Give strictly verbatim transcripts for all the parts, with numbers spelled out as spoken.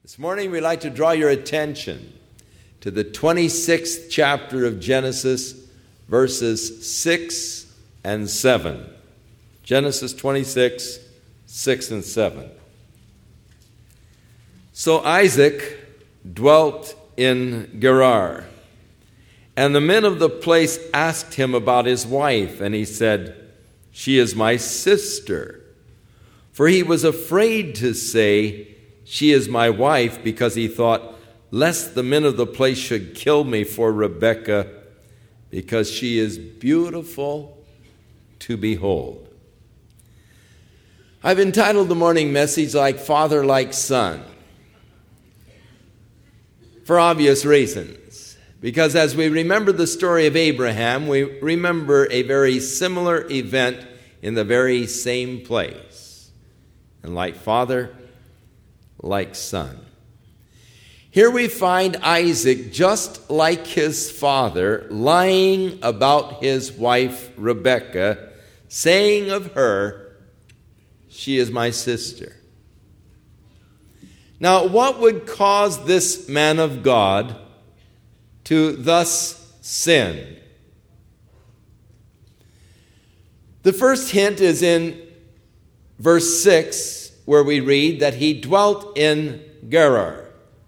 This morning we'd like to draw your attention to the twenty-sixth chapter of Genesis, verses six and seven. Genesis twenty-six, six and seven. So Isaac dwelt in Gerar, and the men of the place asked him about his wife, and he said, "She is my sister." For he was afraid to say, "She is my wife," because he thought, lest the men of the place should kill me for Rebekah, because she is beautiful to behold. I've entitled the morning message, Like Father, Like Son, for obvious reasons. Because as we remember the story of Abraham, we remember a very similar event in the very same place. And like father, like son. Here we find Isaac, just like his father, lying about his wife Rebekah, saying of her, "She is my sister." Now, what would cause this man of God to thus sin? The first hint is in verse six, where we read that he dwelt in Gerar.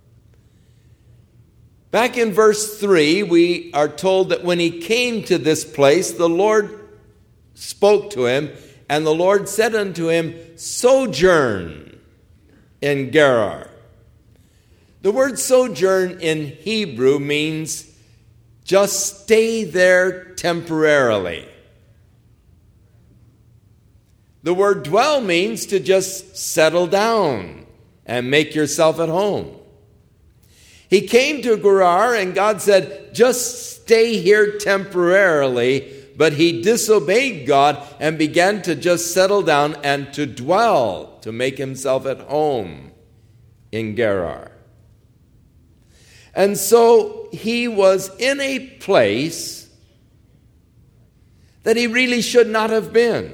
Back in verse three, we are told that when he came to this place, the Lord spoke to him, and the Lord said unto him, "Sojourn in Gerar." The word sojourn in Hebrew means just stay there temporarily. The word dwell means to just settle down and make yourself at home. He came to Gerar and God said, just stay here temporarily, but he disobeyed God and began to just settle down and to dwell, to make himself at home in Gerar. And so he was in a place that he really should not have been.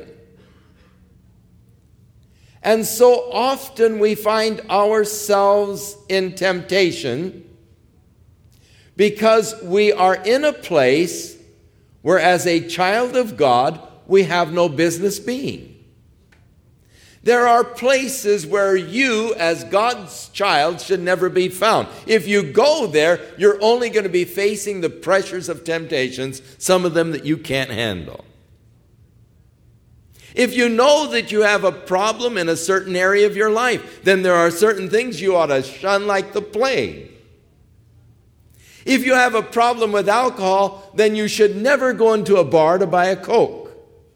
And so often we find ourselves in temptation because we are in a place where, as a child of God, we have no business being. There are places where you, as God's child, should never be found. If you go there, you're only going to be facing the pressures of temptations, some of them that you can't handle. If you know that you have a problem in a certain area of your life, then there are certain things you ought to shun like the plague. If you have a problem with alcohol, then you should never go into a bar to buy a Coke.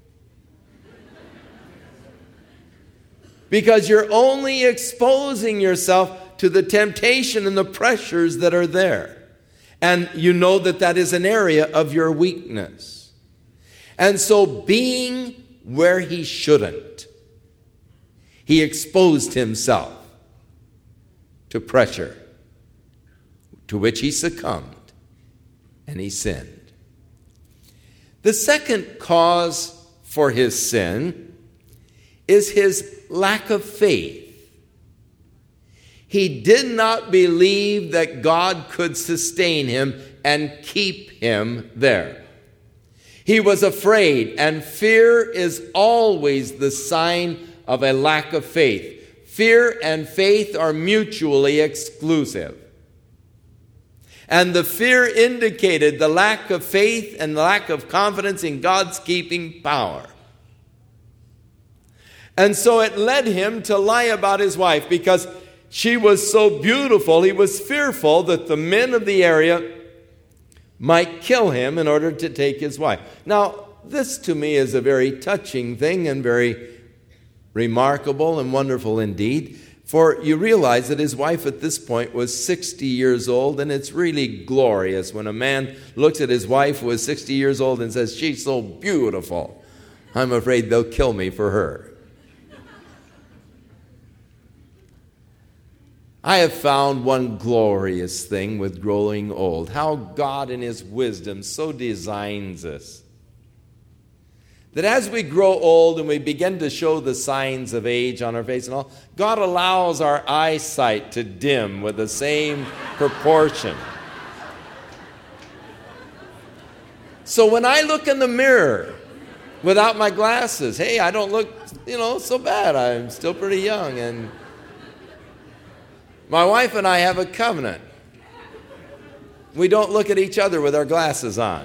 Because you're only exposing yourself to the temptation and the pressures that are there. And you know that that is an area of your weakness. And so being where he shouldn't, he exposed himself to pressure, to which he succumbed, and he sinned. The second cause for his sin is his lack of faith. He did not believe that God could sustain him and keep him there. He was afraid, and fear is always the sign of a lack of faith. Fear and faith are mutually exclusive. And the fear indicated the lack of faith and the lack of confidence in God's keeping power. And so it led him to lie about his wife because she was so beautiful. He was fearful that the men of the area might kill him in order to take his wife. Now, this to me is a very touching thing and very remarkable and wonderful indeed. For you realize that his wife at this point was sixty years old, and it's really glorious when a man looks at his wife who is sixty years old and says, "She's so beautiful. I'm afraid they'll kill me for her." I have found one glorious thing with growing old, how God in his wisdom so designs us That as we grow old and we begin to show the signs of age on our face and all, God allows our eyesight to dim with the same proportion. So when I look in the mirror without my glasses, hey, I don't look, you know, so bad. I'm still pretty young. And my wife and I have a covenant. We don't look at each other with our glasses on.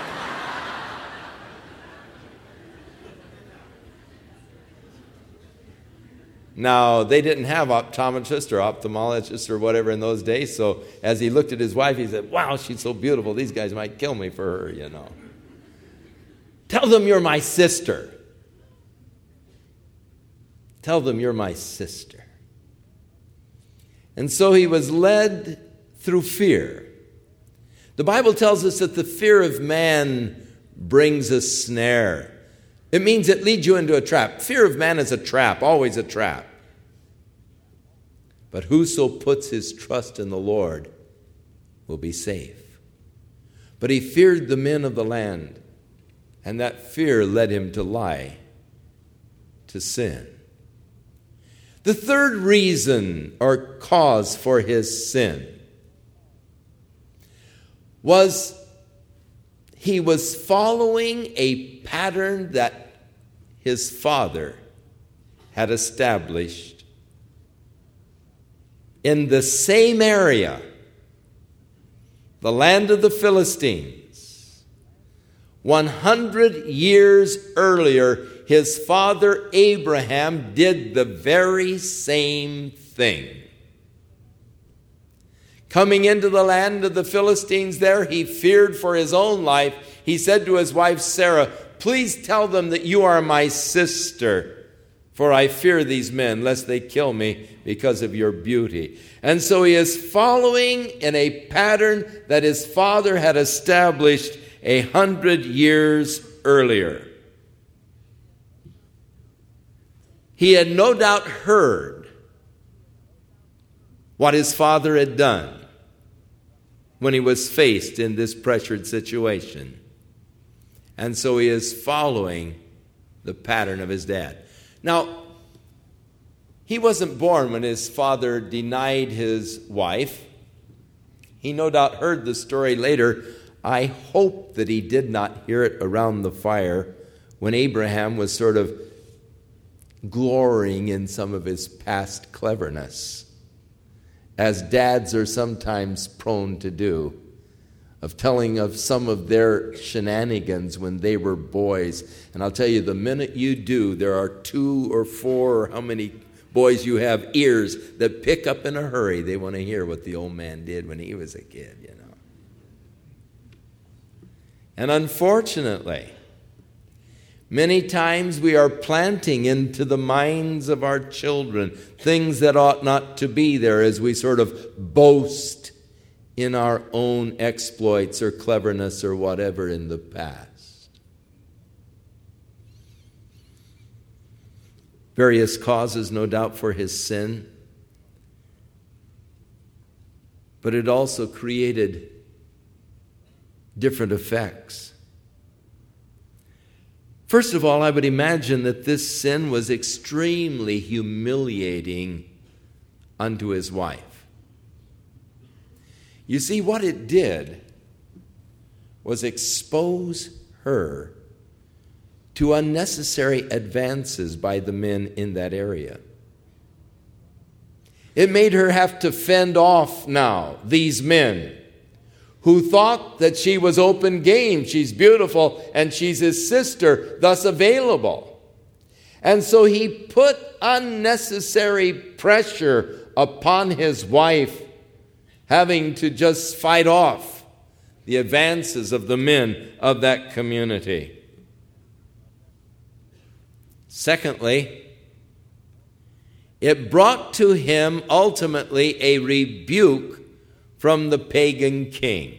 Now, they didn't have optometrists or ophthalmologists or whatever in those days, so as he looked at his wife, he said, wow, she's so beautiful. These guys might kill me for her, you know. Tell them you're my sister. Tell them you're my sister. And so he was led through fear. The Bible tells us that the fear of man brings a snare. It means it leads you into a trap. Fear of man is a trap, always a trap. But whoso puts his trust in the Lord will be safe. But he feared the men of the land, and that fear led him to lie, to sin. The third reason or cause for his sin was he was following a pattern that his father had established in the same area, the land of the Philistines. one hundred years earlier, his father Abraham did the very same thing. Coming into the land of the Philistines there, he feared for his own life. He said to his wife Sarah, please tell them that you are my sister, for I fear these men, lest they kill me because of your beauty. And so he is following in a pattern that his father had established a hundred years earlier. He had no doubt heard what his father had done when he was faced in this pressured situation. And so he is following the pattern of his dad. Now, he wasn't born when his father denied his wife. He no doubt heard the story later. I hope that he did not hear it around the fire when Abraham was sort of glorying in some of his past cleverness, as dads are sometimes prone to do, of telling of some of their shenanigans when they were boys. And I'll tell you, the minute you do, there are two or four or how many boys you have ears that pick up in a hurry. They want to hear what the old man did when he was a kid, you know. And unfortunately, many times we are planting into the minds of our children things that ought not to be there as we sort of boast in our own exploits or cleverness or whatever in the past. Various causes, no doubt, for his sin, but it also created different effects. First of all, I would imagine that this sin was extremely humiliating unto his wife. You see, what it did was expose her to unnecessary advances by the men in that area. It made her have to fend off now these men who thought that she was open game, she's beautiful, and she's his sister, thus available. And so he put unnecessary pressure upon his wife, having to just fight off the advances of the men of that community. Secondly, it brought to him ultimately a rebuke from the pagan king.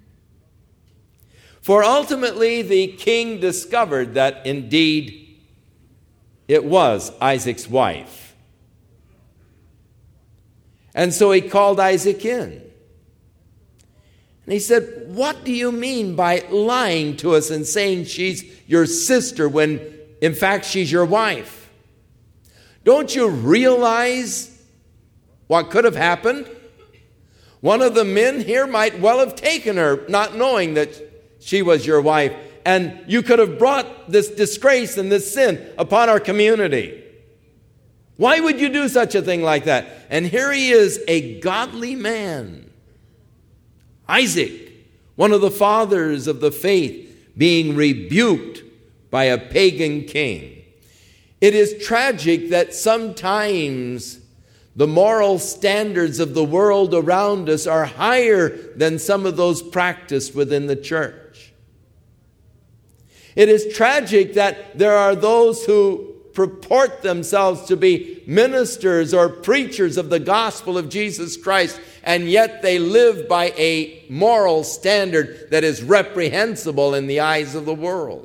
For ultimately the king discovered that indeed it was Isaac's wife. And so he called Isaac in. And he said, what do you mean by lying to us and saying she's your sister when in fact she's your wife? Don't you realize what could have happened? One of the men here might well have taken her, not knowing that she was your wife. And you could have brought this disgrace and this sin upon our community. Why would you do such a thing like that? And here he is, a godly man. Isaac, one of the fathers of the faith, being rebuked by a pagan king. It is tragic that sometimes the moral standards of the world around us are higher than some of those practiced within the church. It is tragic that there are those who purport themselves to be ministers or preachers of the gospel of Jesus Christ, and yet they live by a moral standard that is reprehensible in the eyes of the world.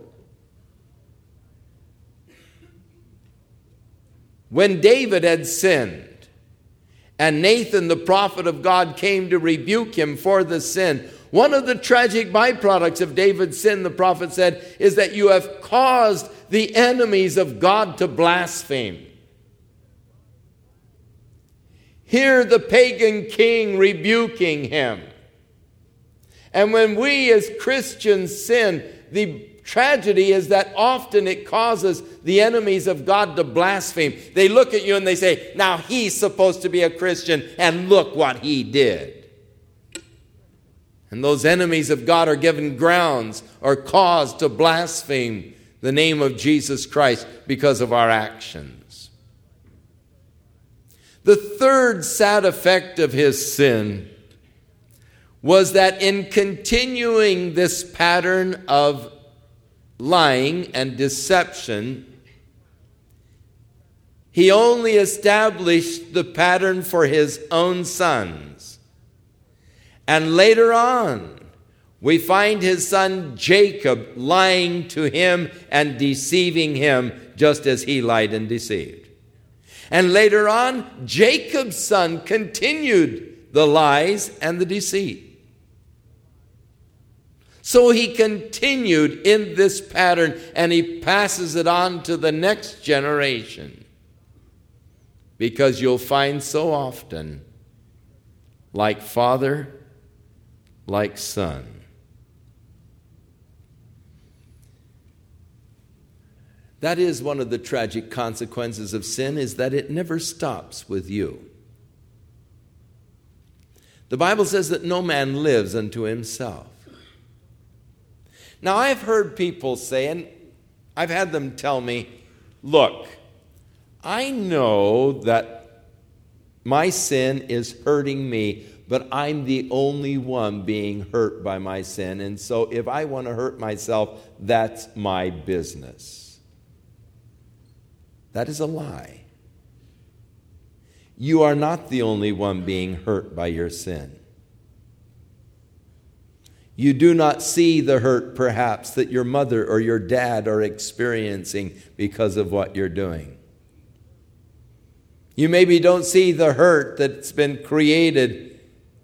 When David had sinned, and Nathan, the prophet of God, came to rebuke him for the sin, one of the tragic byproducts of David's sin, the prophet said, is that you have caused the enemies of God to blaspheme. Hear the pagan king rebuking him. And when we as Christians sin, the tragedy is that often it causes the enemies of God to blaspheme. They look at you and they say, now he's supposed to be a Christian, and look what he did. And those enemies of God are given grounds or cause to blaspheme the name of Jesus Christ because of our actions. The third sad effect of his sin was that in continuing this pattern of lying and deception, he only established the pattern for his own sons. And later on, we find his son Jacob lying to him and deceiving him just as he lied and deceived. And later on, Jacob's son continued the lies and the deceit. So he continued in this pattern, and he passes it on to the next generation. Because you'll find so often, like father, like son. That is one of the tragic consequences of sin, is that it never stops with you. The Bible says that no man lives unto himself. Now, I've heard people say, and I've had them tell me, look, I know that my sin is hurting me, but I'm the only one being hurt by my sin, and so if I want to hurt myself, that's my business. That is a lie. You are not the only one being hurt by your sin. You do not see the hurt, perhaps, that your mother or your dad are experiencing because of what you're doing. You maybe don't see the hurt that's been created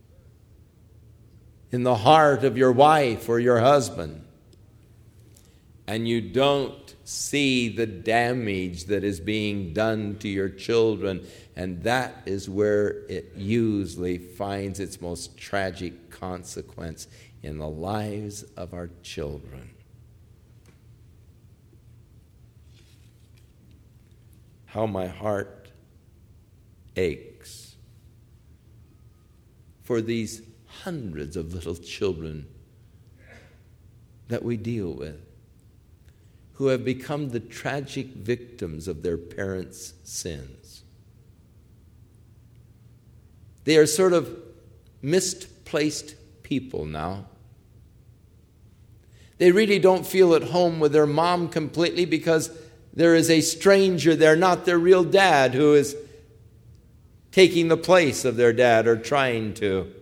in the heart of your wife or your husband. And you don't see the damage that is being done to your children. And that is where it usually finds its most tragic consequence in the lives of our children. How my heart aches for these hundreds of little children that we deal with, who have become the tragic victims of their parents' sins. They are sort of misplaced people now. They really don't feel at home with their mom completely because there is a stranger there, not their real dad, who is taking the place of their dad or trying to.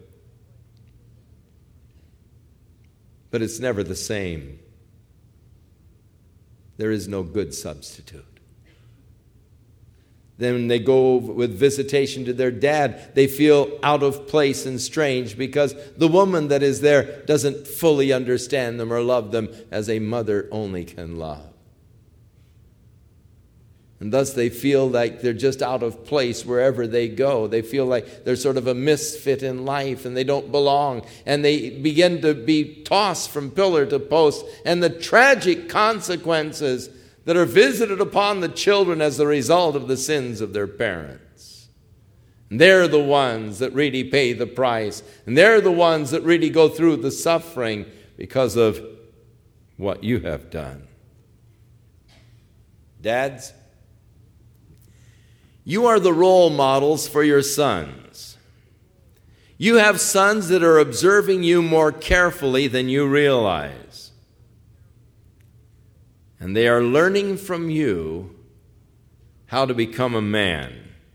But it's never the same. There is no good substitute. Then when they go with visitation to their dad, they feel out of place and strange because the woman that is there doesn't fully understand them or love them as a mother only can love. And thus they feel like they're just out of place wherever they go. They feel like they're sort of a misfit in life and they don't belong. And they begin to be tossed from pillar to post. And the tragic consequences that are visited upon the children as the result of the sins of their parents. And they're the ones that really pay the price. And they're the ones that really go through the suffering because of what you have done. Dads, you are the role models for your sons. You have sons that are observing you more carefully than you realize. And they are learning from you how to become a man.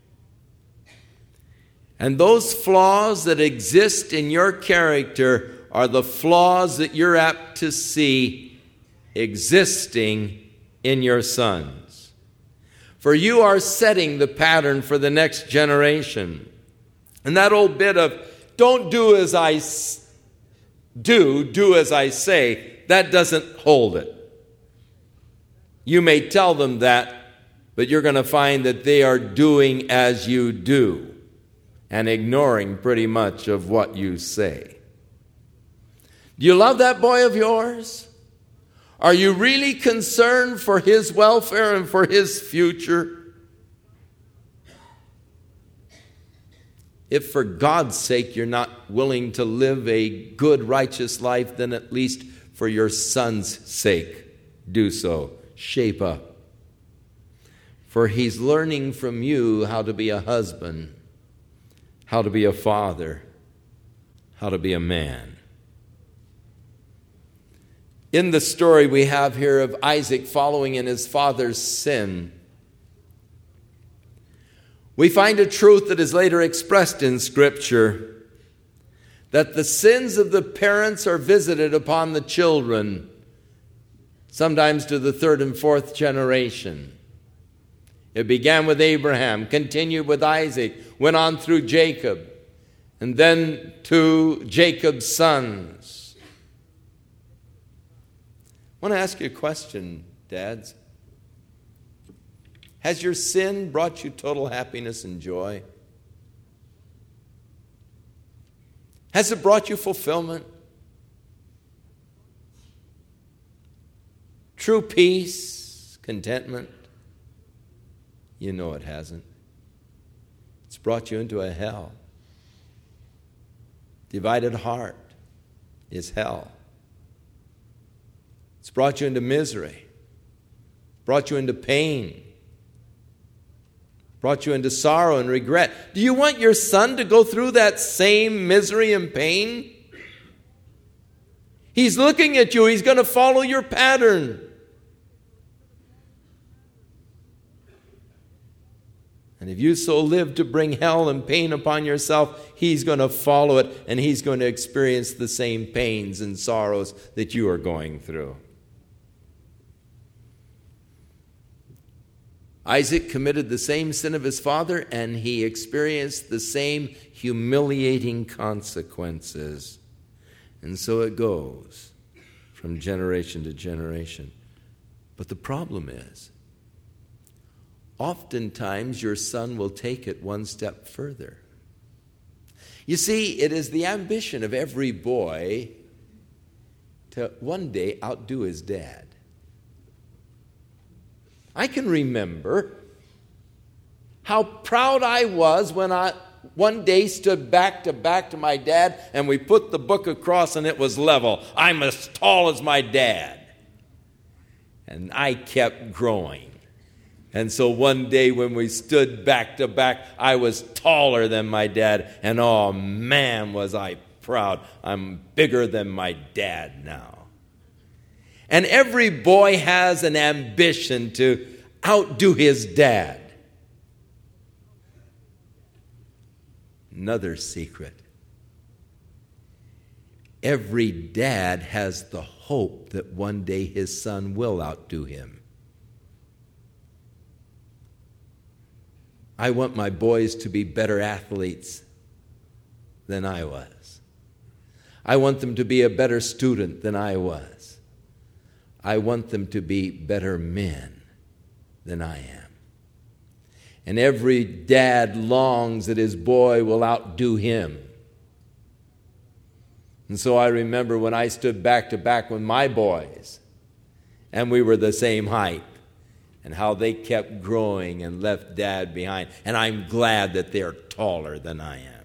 And those flaws that exist in your character are the flaws that you're apt to see existing in your sons. For you are setting the pattern for the next generation. And that old bit of, don't do as I do, do as I say, that doesn't hold it. You may tell them that, but you're going to find that they are doing as you do and ignoring pretty much of what you say. Do you love that boy of yours? Are you really concerned for his welfare and for his future? If for God's sake you're not willing to live a good, righteous life, then at least for your son's sake, do so. Shape up. For he's learning from you how to be a husband, how to be a father, how to be a man. In the story we have here of Isaac following in his father's sin, we find a truth that is later expressed in Scripture, that the sins of the parents are visited upon the children, sometimes to the third and fourth generation. It began with Abraham, continued with Isaac, went on through Jacob, and then to Jacob's sons. I want to ask you a question, dads. Has your sin brought you total happiness and joy? Has it brought you fulfillment? True peace, contentment? You know it hasn't. It's brought you into a hell. Divided heart is hell. It's brought you into misery, brought you into pain, brought you into sorrow and regret. Do you want your son to go through that same misery and pain? He's looking at you. He's going to follow your pattern. And if you so live to bring hell and pain upon yourself, he's going to follow it, and he's going to experience the same pains and sorrows that you are going through. Isaac committed the same sin of his father, and he experienced the same humiliating consequences. And so it goes from generation to generation. But the problem is, oftentimes your son will take it one step further. You see, it is the ambition of every boy to one day outdo his dad. I can remember how proud I was when I one day stood back to back to my dad and we put the book across and it was level. I'm as tall as my dad. And I kept growing. And so one day when we stood back to back, I was taller than my dad. And oh man, was I proud. I'm bigger than my dad now. And every boy has an ambition to outdo his dad. Another secret. Every dad has the hope that one day his son will outdo him. I want my boys to be better athletes than I was. I want them to be a better student than I was. I want them to be better men than I am. And every dad longs that his boy will outdo him. And so I remember when I stood back to back with my boys, and we were the same height, and how they kept growing and left Dad behind. And I'm glad that they're taller than I am.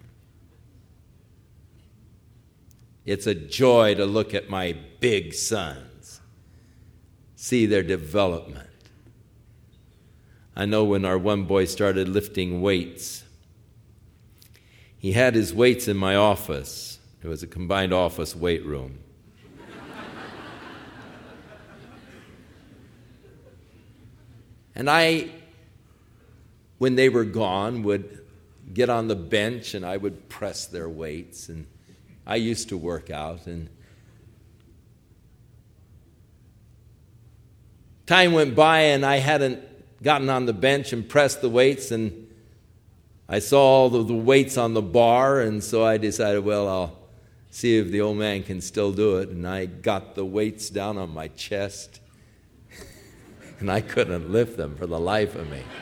It's a joy to look at my big sons, see their development. I know when our one boy started lifting weights, he had his weights in my office. It was a combined office weight room. And I, when they were gone, would get on the bench and I would press their weights. And I used to work out. And time went by and I hadn't gotten on the bench and pressed the weights. And I saw all of the weights on the bar. And so I decided, well, I'll see if the old man can still do it. And I got the weights down on my chest. And I couldn't lift them for the life of me.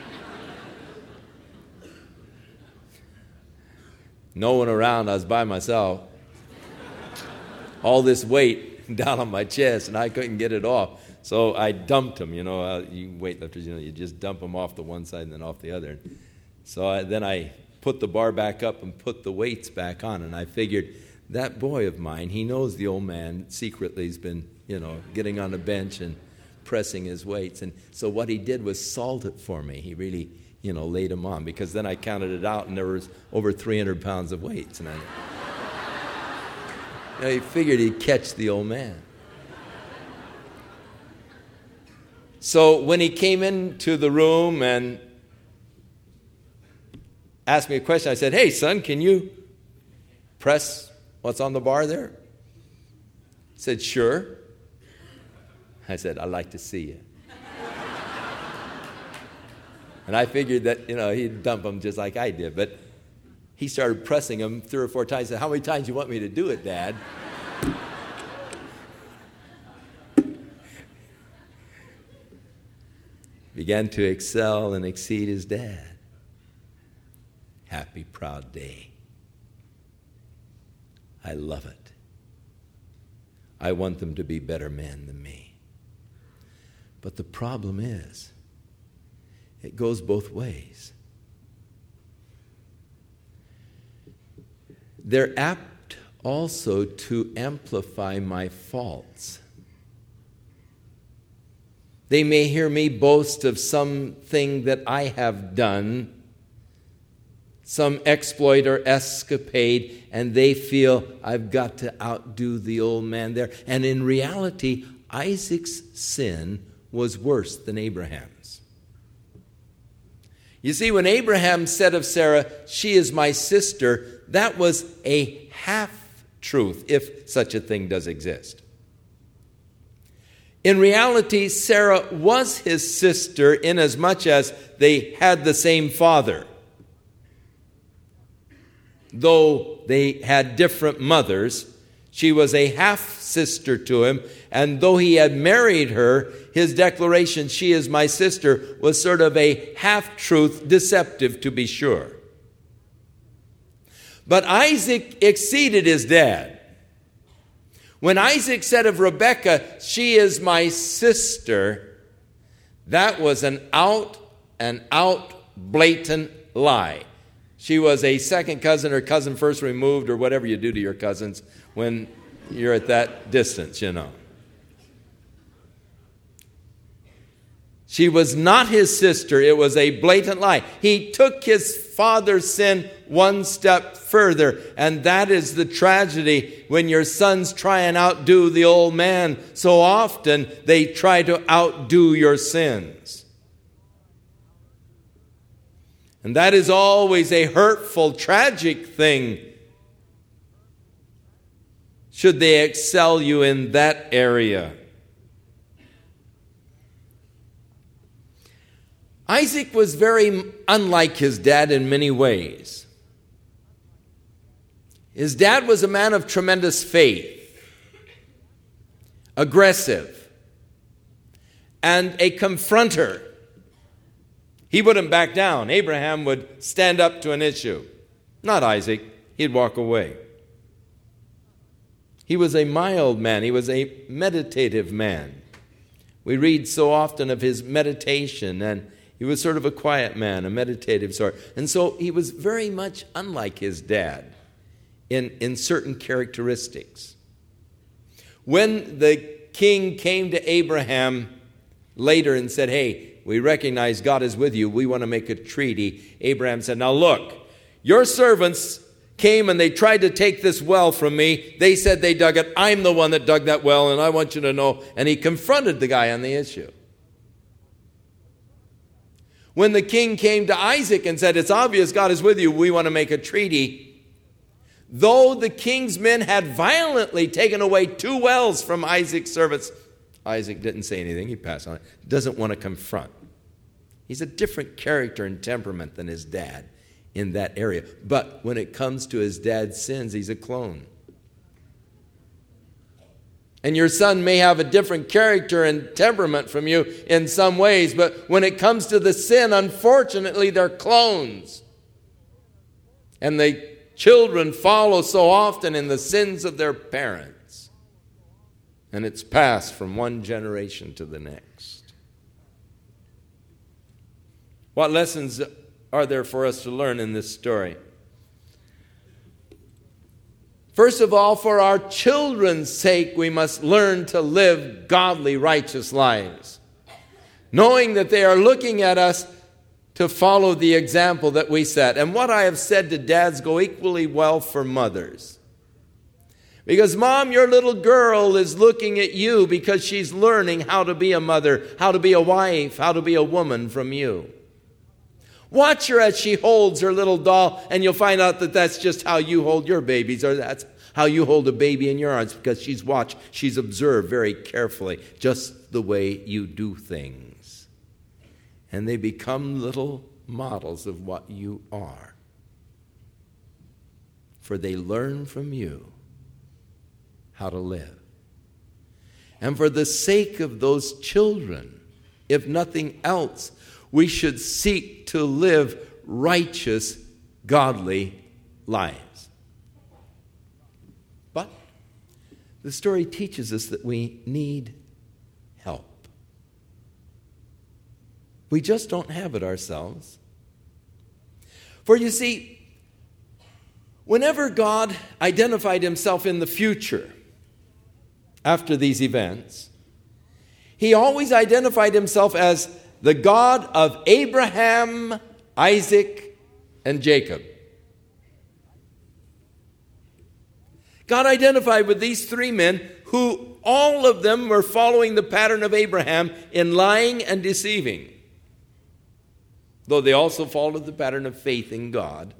No one around, I was by myself. All this weight down on my chest, and I couldn't get it off. So I dumped them, you know, uh, you weightlifters, you know, you just dump them off the one side and then off the other. So I, then I put the bar back up and put the weights back on, and I figured, that boy of mine, he knows the old man secretly has been, you know, getting on a bench and pressing his weights. And so what he did was salt it for me. He really, you know, laid them on, because then I counted it out and there was over three hundred pounds of weights. And I, you know, he figured he'd catch the old man. So when he came into the room and asked me a question, I said, hey, son, can you press what's on the bar there? He said, sure. I said, I'd like to see you. And I figured that, you know, he'd dump them just like I did. But he started pressing them three or four times. I said, how many times do you want me to do it, Dad? Began to excel and exceed his dad. Happy, proud day. I love it. I want them to be better men than me. But the problem is, it goes both ways. They're apt also to amplify my faults. They may hear me boast of something that I have done, some exploit or escapade, and they feel I've got to outdo the old man there. And in reality, Isaac's sin was worse than Abraham's. You see, when Abraham said of Sarah, she is my sister, that was a half-truth, if such a thing does exist. In reality, Sarah was his sister inasmuch as they had the same father. Though they had different mothers, she was a half-sister to him, and though he had married her, his declaration, she is my sister, was sort of a half-truth, deceptive to be sure. But Isaac exceeded his dad. When Isaac said of Rebekah, she is my sister, that was an out and out blatant lie. She was a second cousin or cousin first removed, or whatever you do to your cousins when you're at that distance, you know. She was not his sister. It was a blatant lie. He took his father's sin one step further, and that is the tragedy when your sons try and outdo the old man. So often they try to outdo your sins. And that is always a hurtful, tragic thing, should they excel you in that area. Isaac was very unlike his dad in many ways. His dad was a man of tremendous faith, aggressive, and a confronter. He wouldn't back down. Abraham would stand up to an issue. Not Isaac. He'd walk away. He was a mild man. He was a meditative man. We read so often of his meditation, and he was sort of a quiet man, a meditative sort. And so he was very much unlike his dad in, in certain characteristics. When the king came to Abraham later and said, hey, we recognize God is with you. We want to make a treaty. Abraham said, now look, your servants came and they tried to take this well from me. They said they dug it. I'm the one that dug that well, and I want you to know. And he confronted the guy on the issue. When the king came to Isaac and said, it's obvious God is with you, we want to make a treaty, though the king's men had violently taken away two wells from Isaac's servants, Isaac didn't say anything. He passed on it. Doesn't want to confront. He's a different character and temperament than his dad in that area. But when it comes to his dad's sins, he's a clone. And your son may have a different character and temperament from you in some ways, but when it comes to the sin, unfortunately, they're clones. And the children follow so often in the sins of their parents. And it's passed from one generation to the next. What lessons are there for us to learn in this story? First of all, for our children's sake, we must learn to live godly, righteous lives, knowing that they are looking at us to follow the example that we set. And what I have said to dads go equally well for mothers. Because, Mom, your little girl is looking at you because she's learning how to be a mother, how to be a wife, how to be a woman from you. Watch her as she holds her little doll, and you'll find out that that's just how you hold your babies, or that's how you hold a baby in your arms, because she's watched, she's observed very carefully just the way you do things. And they become little models of what you are. For they learn from you how to live. And for the sake of those children, if nothing else, we should seek to live righteous, godly lives. But the story teaches us that we need help. We just don't have it ourselves. For you see, whenever God identified himself in the future after these events, he always identified himself as the God of Abraham, Isaac, and Jacob. God identified with these three men who all of them were following the pattern of Abraham in lying and deceiving. Though they also followed the pattern of faith in God.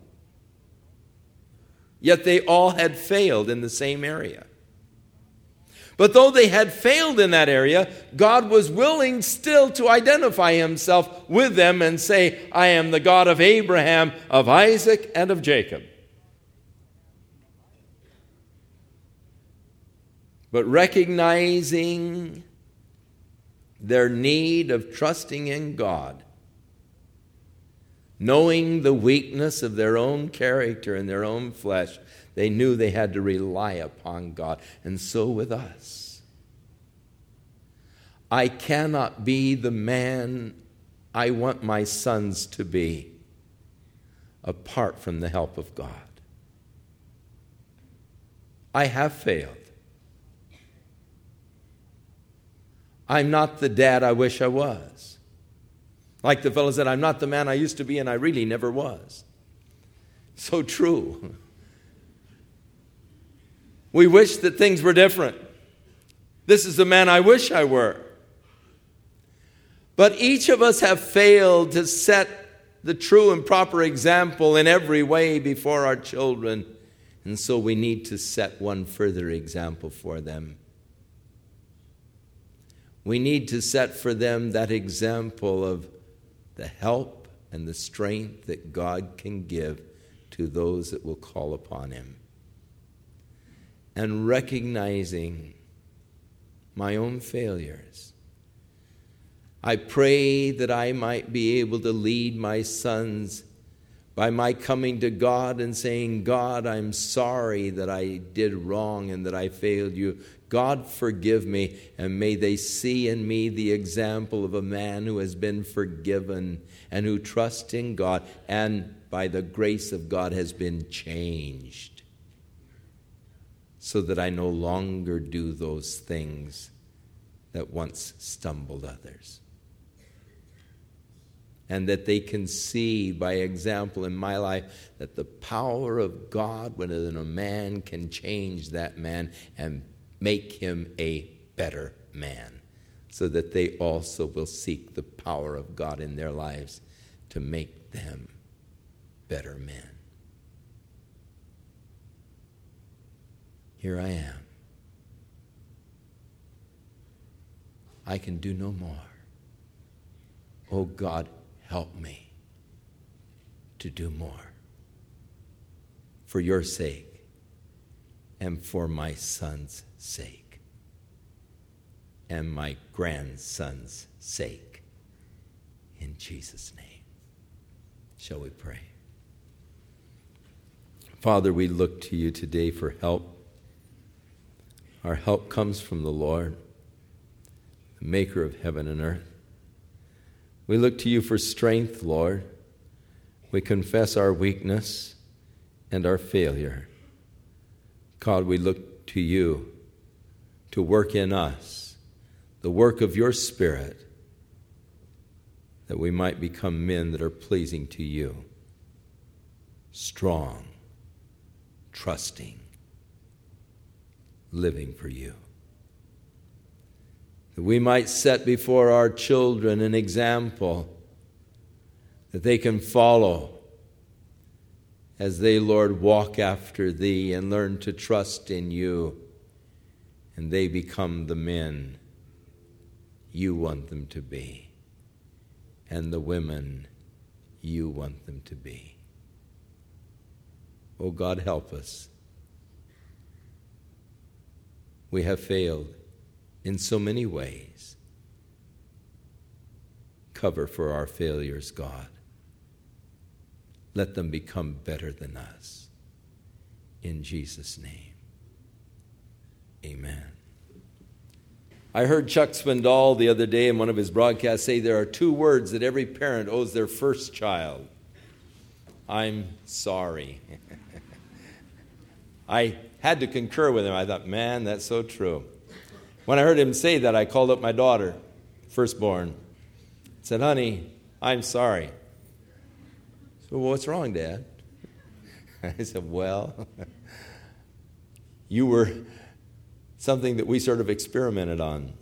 Yet they all had failed in the same area. But though they had failed in that area, God was willing still to identify himself with them and say, I am the God of Abraham, of Isaac, and of Jacob. But recognizing their need of trusting in God, knowing the weakness of their own character and their own flesh, they knew they had to rely upon God. And so with us. I cannot be the man I want my sons to be apart from the help of God. I have failed. I'm not the dad I wish I was. Like the fellow said, I'm not the man I used to be, and I really never was. So true. We wish that things were different. This is the man I wish I were. But each of us have failed to set the true and proper example in every way before our children. And so we need to set one further example for them. We need to set for them that example of the help and the strength that God can give to those that will call upon him. And recognizing my own failures, I pray that I might be able to lead my sons by my coming to God and saying, God, I'm sorry that I did wrong and that I failed you. God, forgive me, and may they see in me the example of a man who has been forgiven and who trusts in God and by the grace of God has been changed, so that I no longer do those things that once stumbled others. And that they can see by example in my life that the power of God within a man can change that man and make him a better man, so that they also will seek the power of God in their lives to make them better men. Here I am. I can do no more. Oh God, help me to do more for your sake and for my son's sake and my grandson's sake. In Jesus' name. Shall we pray? Father, we look to you today for help. Our help comes from the Lord, the maker of heaven and earth. We look to you for strength, Lord. We confess our weakness and our failure. God, we look to you to work in us the work of your Spirit, that we might become men that are pleasing to you, strong, trusting, living for you. That we might set before our children an example that they can follow as they, Lord, walk after thee and learn to trust in you, and they become the men you want them to be, and the women you want them to be. Oh God, help us. We have failed in so many ways. Cover for our failures, God. Let them become better than us. In Jesus' name, amen. I heard Chuck Swindoll the other day in one of his broadcasts say there are two words that every parent owes their first child. I'm sorry. I had to concur with him. I thought, man, that's so true. When I heard him say that, I called up my daughter, firstborn. Said, honey, I'm sorry. I said, well, what's wrong, Dad? I said, well, you were something that we sort of experimented on.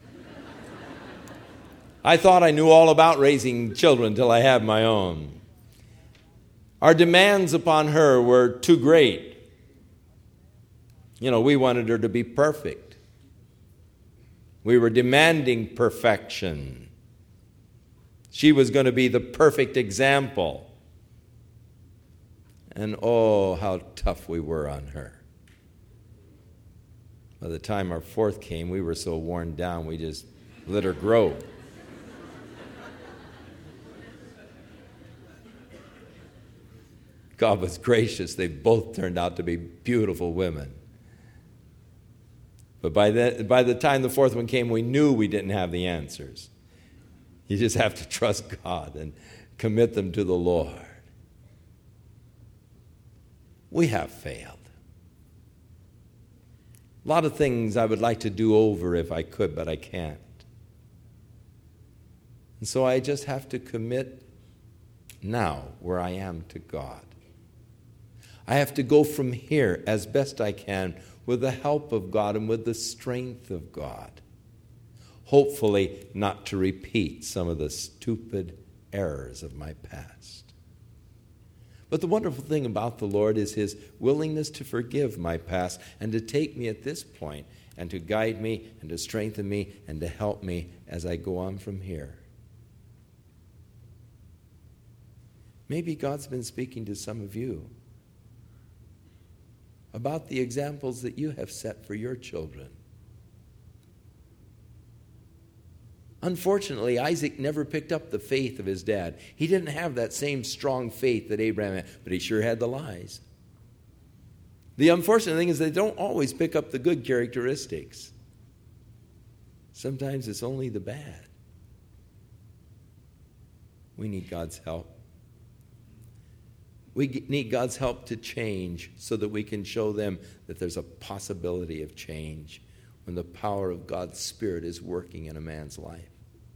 I thought I knew all about raising children till I had my own. Our demands upon her were too great. You know, we wanted her to be perfect. We were demanding perfection. She was going to be the perfect example. And oh, how tough we were on her. By the time our fourth came, we were so worn down, we just let her grow. God was gracious. They both turned out to be beautiful women. But by the, by the time the fourth one came, we knew we didn't have the answers. You just have to trust God and commit them to the Lord. We have failed. A lot of things I would like to do over if I could, but I can't. And so I just have to commit now where I am to God. I have to go from here as best I can with the help of God and with the strength of God. Hopefully not to repeat some of the stupid errors of my past. But the wonderful thing about the Lord is his willingness to forgive my past and to take me at this point and to guide me and to strengthen me and to help me as I go on from here. Maybe God's been speaking to some of you about the examples that you have set for your children. Unfortunately, Isaac never picked up the faith of his dad. He didn't have that same strong faith that Abraham had, but he sure had the lies. The unfortunate thing is they don't always pick up the good characteristics. Sometimes it's only the bad. We need God's help. We need God's help to change so that we can show them that there's a possibility of change when the power of God's Spirit is working in a man's life.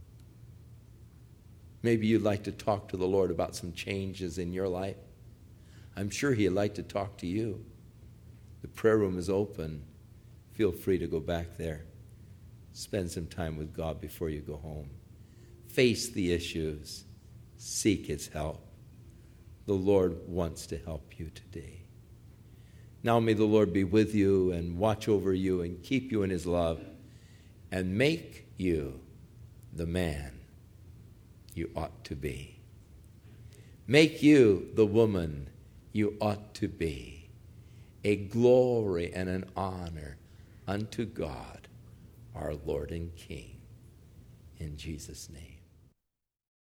Maybe you'd like to talk to the Lord about some changes in your life. I'm sure He'd like to talk to you. The prayer room is open. Feel free to go back there. Spend some time with God before you go home. Face the issues. Seek His help. The Lord wants to help you today. Now may the Lord be with you and watch over you and keep you in His love and make you the man you ought to be. Make you the woman you ought to be, a glory and an honor unto God, our Lord and King. In Jesus' name.